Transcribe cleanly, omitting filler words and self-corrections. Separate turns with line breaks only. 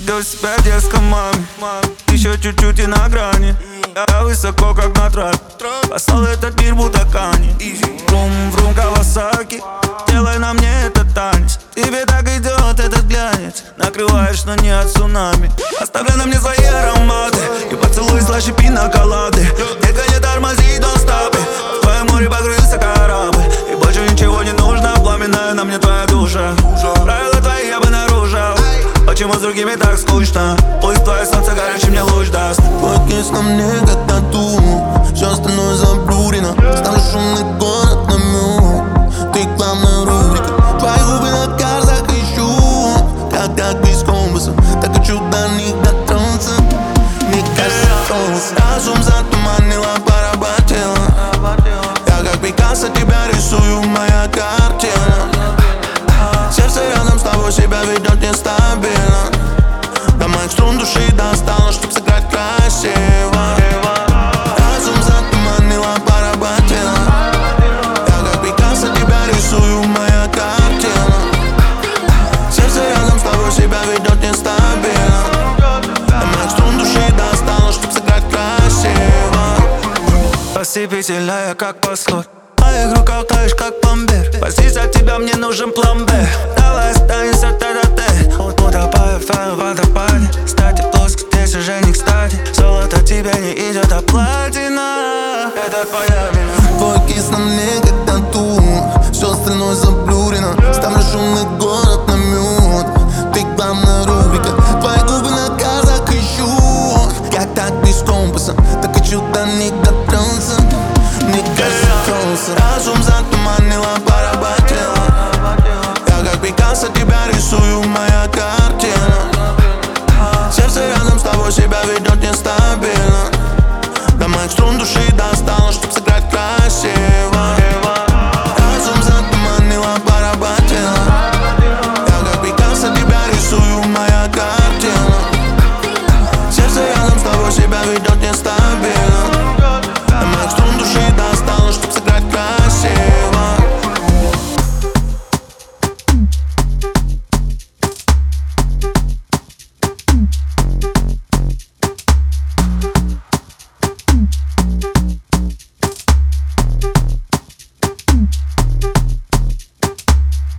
Чувствую себя детской маме. Еще чуть-чуть и на грани. Я высоко, как на трапе. Послал этот мир будто Кани. Врум-врум, Кавасаки. Делай на мне этот танец. Тебе так идет этот глянец. Накрываешь, но не от цунами. Оставляй на мне свои ароматы. И поцелуй слаще пиноколады. Детка, не тормози, don't stop it. В твоем море покрылся корабль. И больше ничего не нужно. Пламенная на мне твоя душа. Правила твои я бы нарушил. Почему с другими так скучно? Пусть твое солнце горячий мне луч даст.
Твой кис на мне как тату. Все остальное заблурено. Ставлю шумный город на мют. Ты главная рубрика. Твои губы на картах ищу. Как без компаса. Так хочу до них дотронуться. Мне кажется, разум затуманила, поработила. Я как Пикассо тебя рисую, моя картина. Сердце рядом с тобой себя ведет нестабильно. До моих струн души достало, чтоб сыграть красиво. Разум затуманила, поработила. Я как Пикассо тебя рисую, моя картина. Сердце рядом с тобой себя ведет нестабильно. До моих струн души достало, чтоб сыграть красиво.
Ослепительная, как восход. В моих руках таешь, как пломбир. Спастись от тебя мне нужен план Б. Давай останемся тет-а-тет.